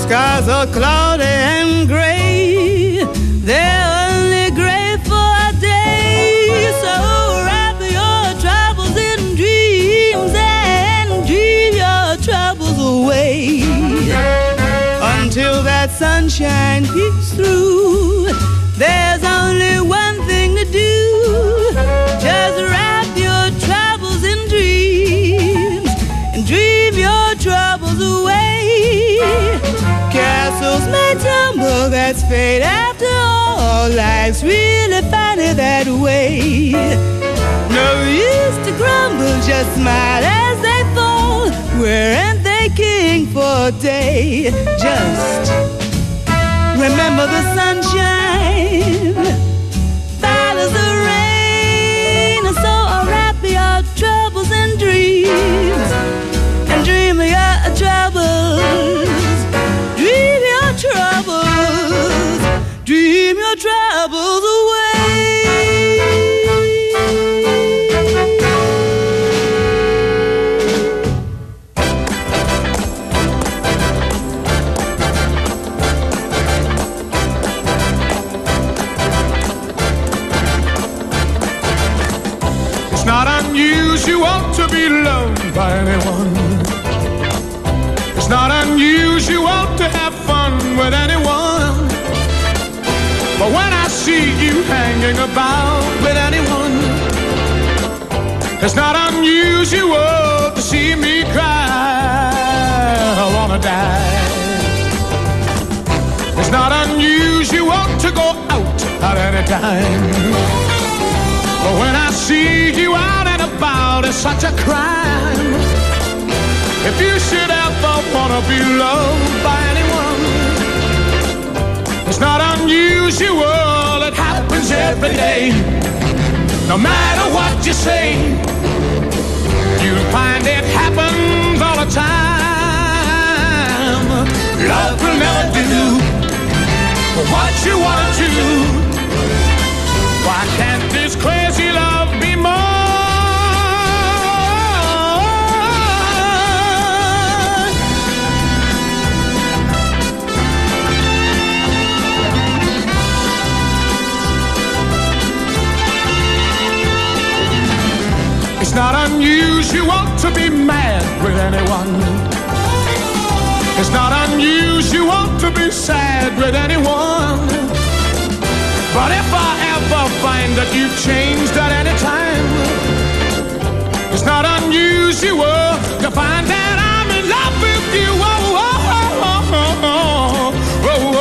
skies are cloudy and gray. They're only gray for a day. So wrap your troubles in dreams and dream your troubles away. Until that sunshine peeks through, there's only one thing to do. Just wrap your troubles in dreams and dream your troubles away. Castles may tumble, that's fate after all. Life's really funny that way. No use to grumble, just smile as they fall. Weren't they king for a day? Just remember the sunshine follows the rain. So wrap your troubles in dreams and dream your troubles. Dream your troubles. Dream your troubles away. It's not unusual to be loved by anyone. It's not unusual to have fun with anyone. But when I see you hanging about with anyone, it's not unusual to see me cry. I wanna die. It's not unusual to go out at any time. But when I see you out and about, it's such a crime. If you should ever wanna be loved by anyone, it's not unusual, it happens every day. No matter what you say, you'll find it happens all the time. Love will never do what you wanna do. Why can't this crazy love be more? It's not unusual to be mad with anyone. It's not unusual to be sad with anyone. But if I ever find that you've changed at any time, it's not unusual to find that I'm in love with you. Oh, oh, oh, oh, oh, oh, oh,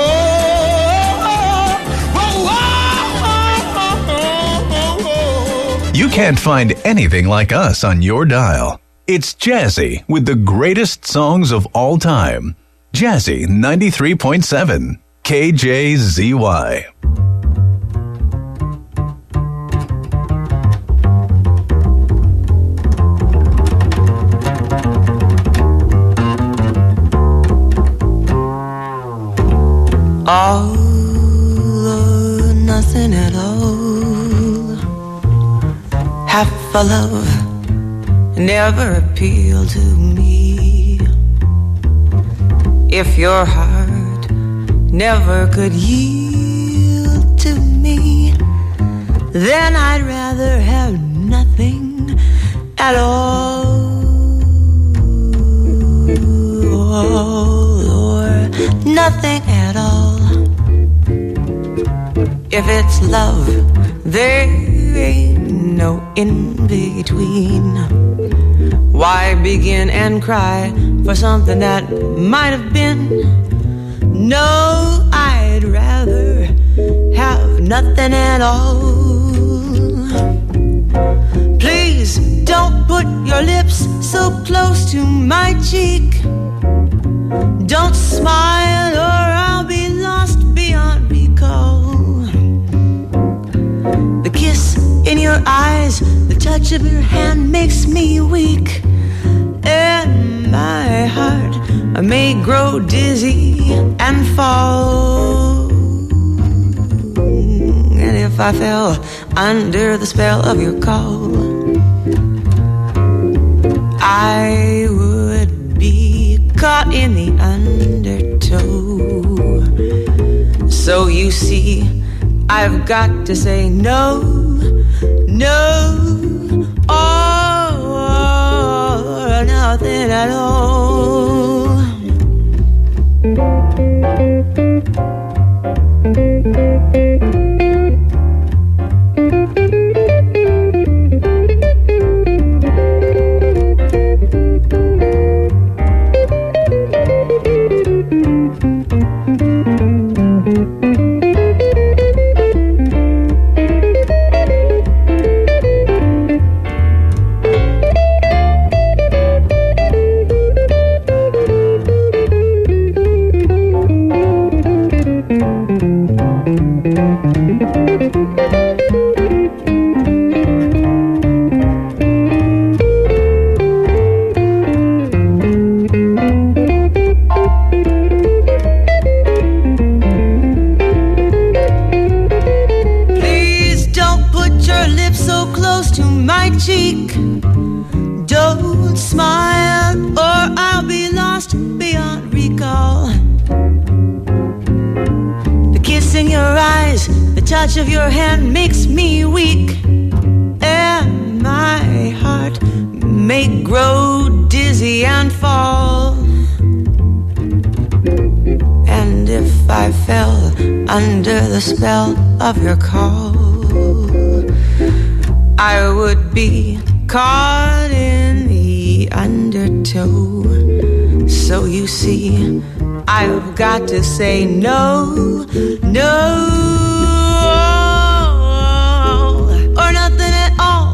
oh, oh, oh. You can't find anything like us on your dial. It's Jazzy with the greatest songs of all time. Jazzy 93.7 KJZY. All or nothing at all. Half a love never appealed to me. If your heart never could yield to me, then I'd rather have nothing at all. Or nothing at all. If it's love, there ain't no in-between. Why begin and cry for something that might have been? No, I'd rather have nothing at all. Please don't put your lips so close to my cheek. Don't smile or I'll be lost beyond recall. The kiss in your eyes, the touch of your hand makes me weak. And my heart may grow dizzy and fall. And if I fell under the spell of your call, I would be caught in the undertow. undertow. So you see, I've got to say no, no, or nothing at all. Cheek, don't smile or I'll be lost beyond recall. The kiss in your eyes, the touch of your hand makes me weak, and my heart may grow dizzy and fall. And if I fell under the spell of your call, I would be caught in the undertow. So you see, I've got to say no, no, or nothing at all.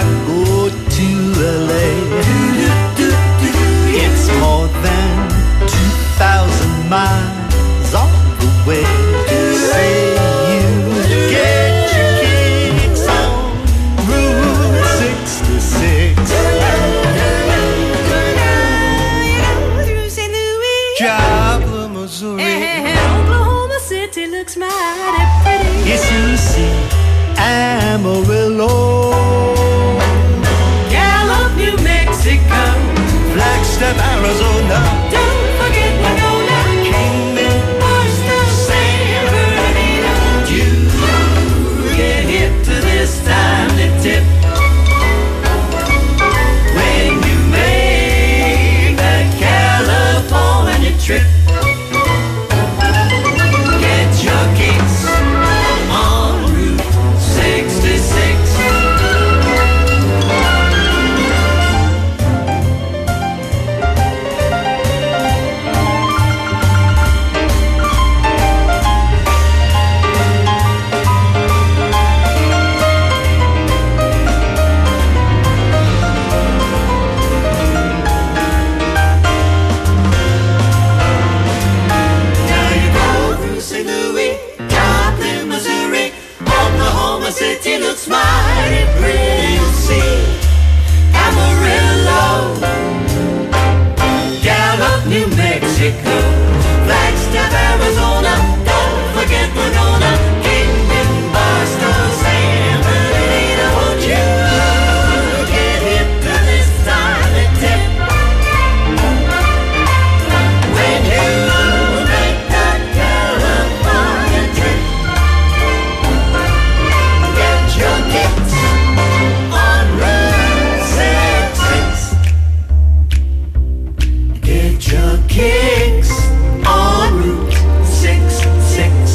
go to LA. It's more than 2,000 miles all the way. Say you get your kicks on Route 66. Through St. Louis, Joplin, Missouri. and Oklahoma City looks mighty pretty. Yes, you see Amarillo, Gallup, New Mexico, Flagstaff, Arizona, don't forget Winona, Kingman, Barstow, San Bernardino. You get hip to this timely tip when you make that California trip. Get your kicks on Route 66. Now you go through St. Louis, Joplin, Missouri, Oklahoma City looks mighty pretty. You'll see Amarillo, Gallup, New Mexico, Flagstaff, Arizona, don't forget Winona, Kingman, Barstow, San Bernardino. Won't you get hip to this timely tip when you make that California trip? Get your kicks on Route 66. Get your kicks on Route 66.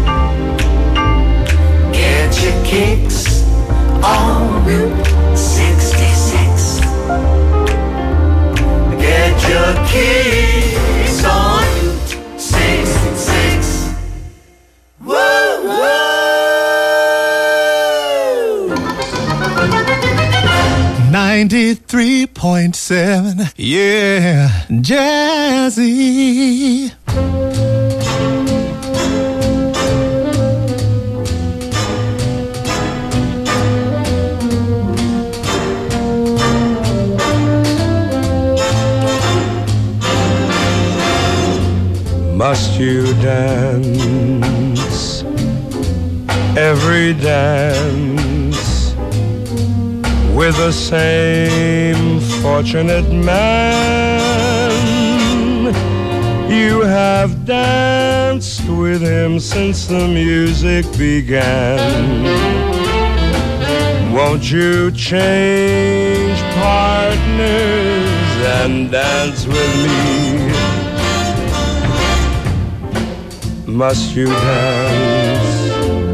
Get your kicks on Route 66. Get your kicks on Route 66. Woo, woo! 93.7, yeah, Jazzy. Must you dance every dance with the same fortunate man? You have danced with him since the music began. Won't you change partners and dance with me? Must you dance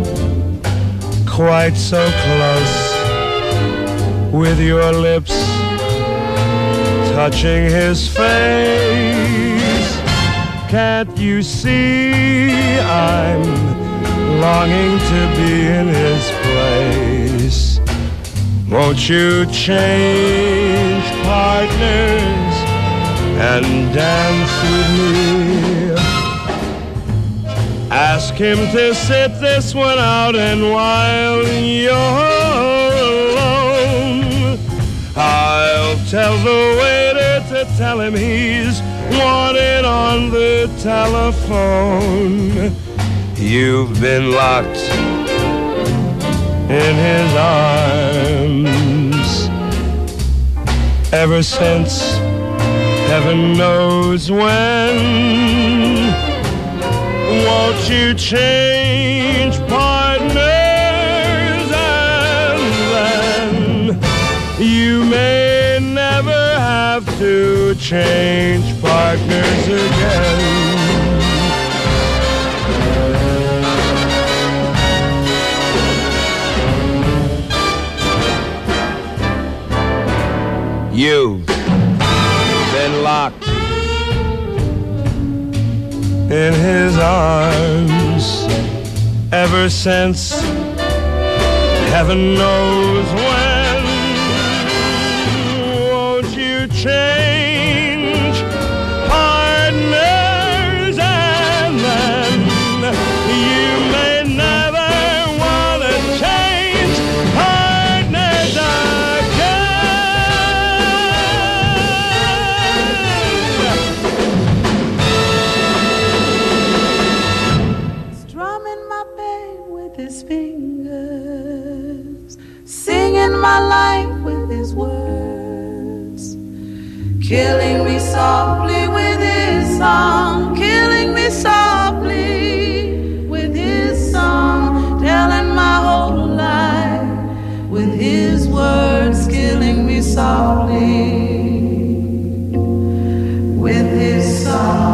quite so close, with your lips touching his face? Can't you see I'm longing to be in his place? Won't you change partners and dance with me? Ask him to sit this one out, and while you're alone, I'll tell the waiter to tell him he's wanted on the telephone. You've been locked in his arms ever since heaven knows when. Won't you change partners, and then you may never have to change partners again. You've been locked in his arms ever since heaven knows when. killing me softly with his song, killing me softly with his song, telling my whole life with his words, killing me softly with his song.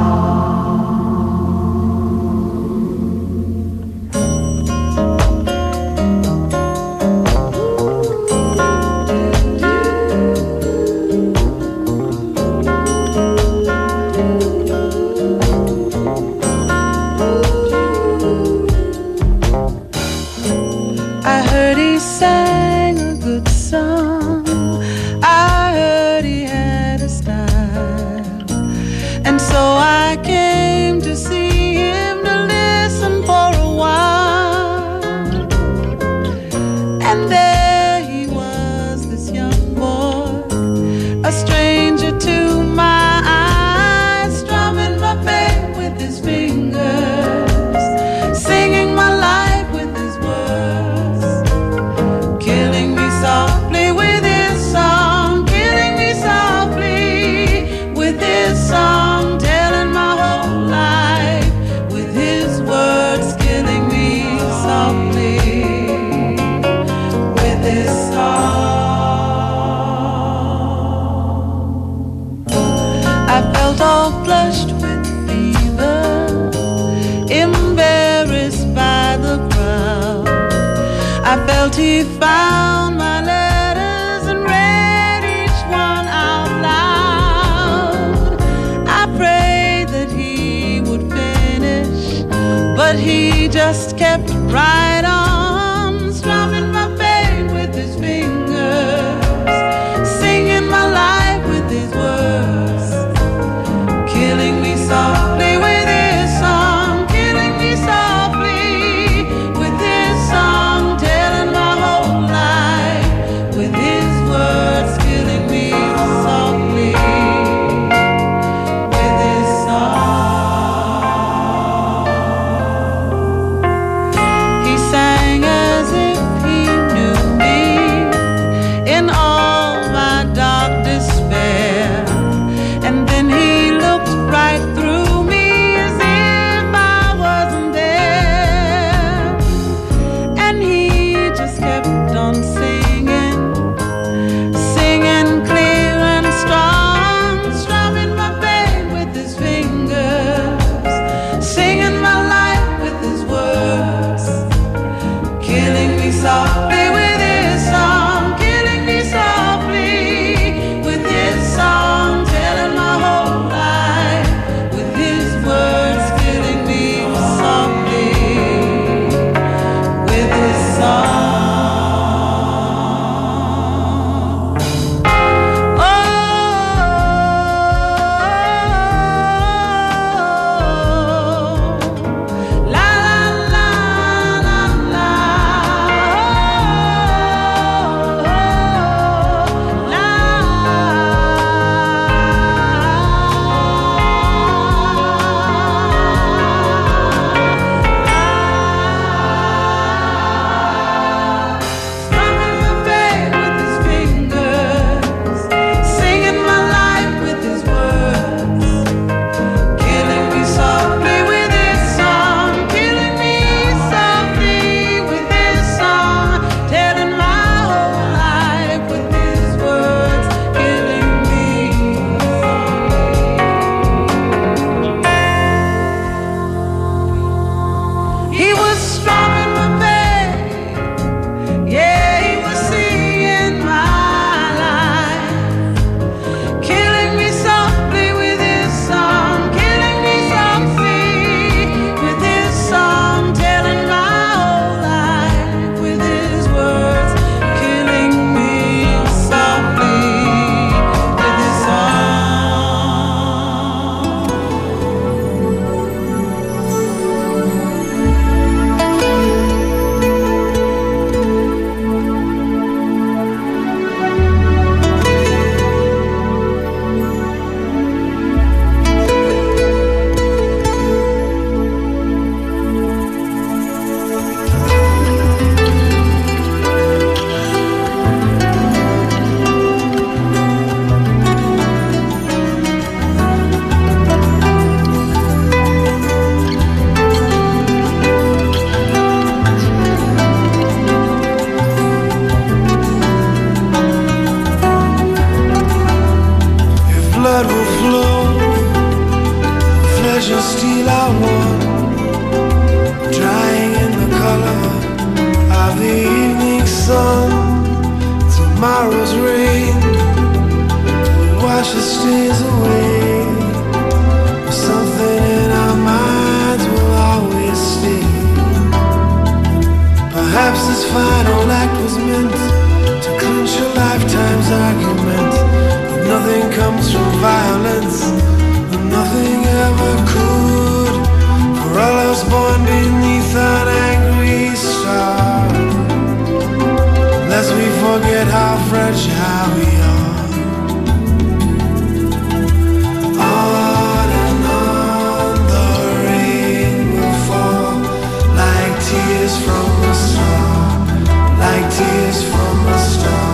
I heard he sang a good song, I heard he had a style, and so I came to see him to listen for a while. And there he was, this young boy, a stranger to my eyes, strumming my bass with his fingers, singing my life with his words, killing me softly with his song, killing me softly with his song, telling my whole life with his words, killing me softly with his song. I felt all flushed with fever, embarrassed by the crowd. I felt he found my letters and read each one out loud. I prayed that he would finish, but he just kept right on, strumming my pain with his fingers, singing my life with his words, killing me softly with his song, killing me softly with his song, telling my whole life with his words, killing me softly with his song. He precious steel I won, drying in the color of the evening sun. Tomorrow's rain will wash the stains away. Something in our minds will always stay. Perhaps this final act was meant to clinch a lifetime's argument. But nothing comes from violence, and nothing ever could. For all us born beneath an angry star, lest we forget how fragile we are. On and on the rain will fall, like tears from a star, like tears from a star.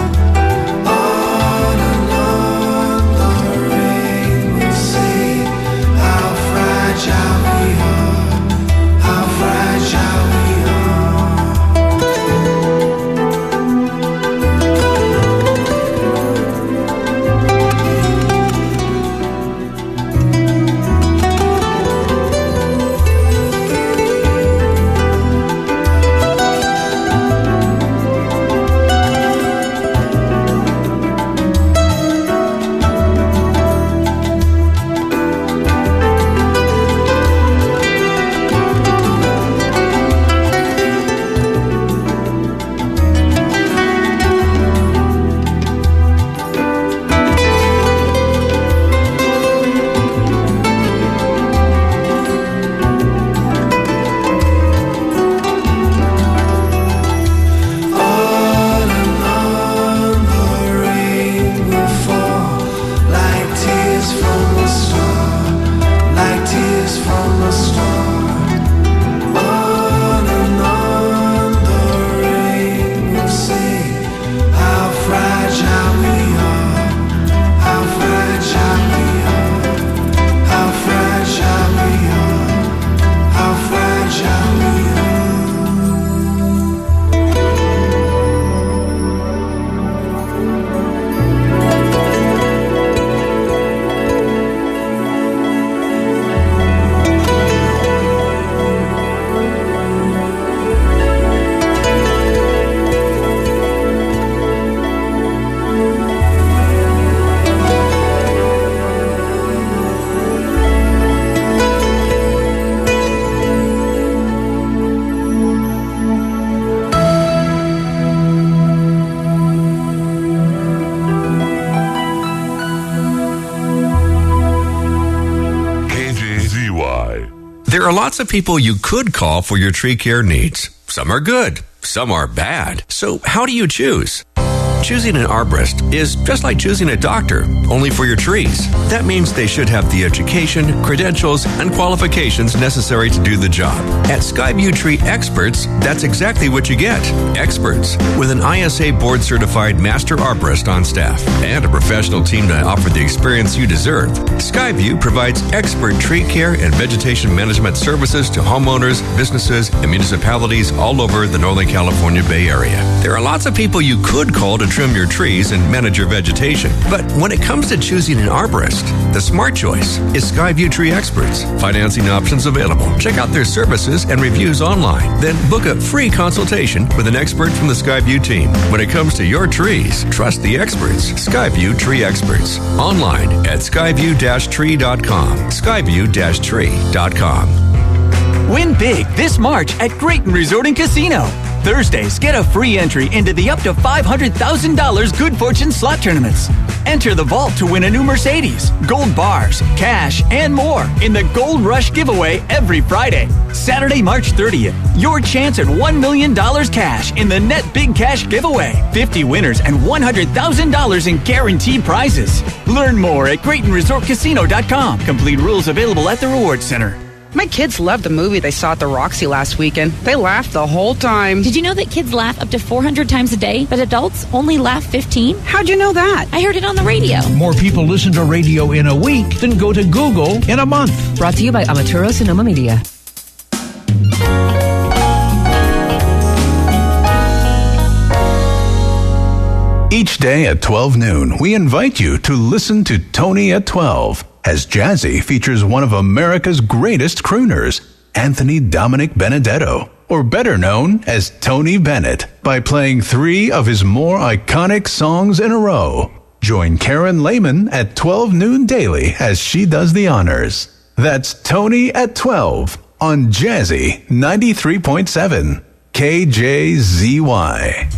On and on the rain will say how fragile we are, how fragile we There are lots of people you could call for your tree care needs. Some are good, some are bad. So how do you choose? Choosing an arborist is just like choosing a doctor, only for your trees. That means they should have the education, credentials, and qualifications necessary to do the job. At Skyview Tree Experts, that's exactly what you get. Experts with an ISA board-certified master arborist on staff and a professional team to offer the experience you deserve. Skyview provides expert tree care and vegetation management services to homeowners, businesses, and municipalities all over the Northern California Bay Area. There are lots of people you could call to trim your trees and manage your vegetation. But when it comes to choosing an arborist, the smart choice is Skyview Tree Experts. Financing options available. Check out their services and reviews online. Then book a free consultation with an expert from the Skyview team. When it comes to your trees, trust the experts. Skyview Tree Experts. Online at skyview-tree.com. Skyview-tree.com. Win big this March at Grayton Resort and Casino. Thursdays, get a free entry into the up to $500,000 Good Fortune slot tournaments. Enter the vault to win a new Mercedes, gold bars, cash, and more in the Gold Rush giveaway every Friday. Saturday, March 30th, your chance at $1 million cash in the Net Big Cash giveaway. 50 winners and $100,000 in guaranteed prizes. Learn more at GraytonResortCasino.com. Complete rules available at the Rewards Center. My kids loved the movie they saw at the Roxy last weekend. They laughed the whole time. Did you know that kids laugh up to 400 times a day, but adults only laugh 15? How'd you know that? I heard it on the radio. More people listen to radio in a week than go to Google in a month. Brought to you by Amaturo Sonoma Media. Each day at 12 noon, we invite you to listen to Tony at 12. as Jazzy features one of America's greatest crooners, Anthony Dominic Benedetto, or better known as Tony Bennett, by playing 3 of his more iconic songs in a row. Join Karen Lehman at 12 noon daily as she does the honors. That's Tony at 12 on Jazzy 93.7 KJZY.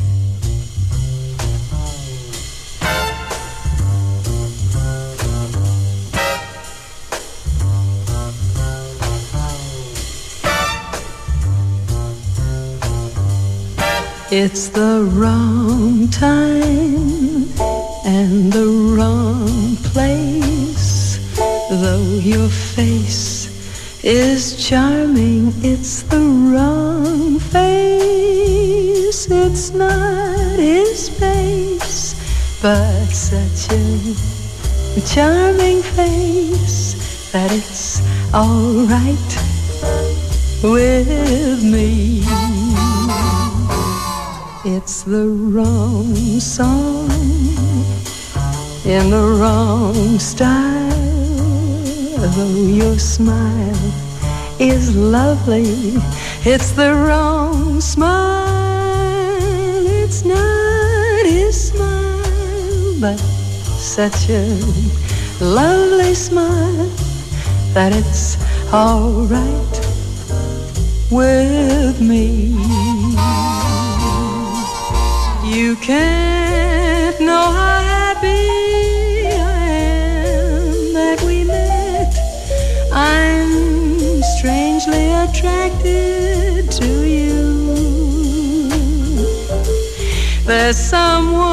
It's the wrong time and the wrong place. Though your face is charming, it's the wrong face. It's not his face, but such a charming face that it's all right with me. It's the wrong song in the wrong style. Though your smile is lovely, it's the wrong smile. It's not his smile, but such a lovely smile that it's all right with me. You can't know how happy I am that we met. I'm strangely attracted to you. There's someone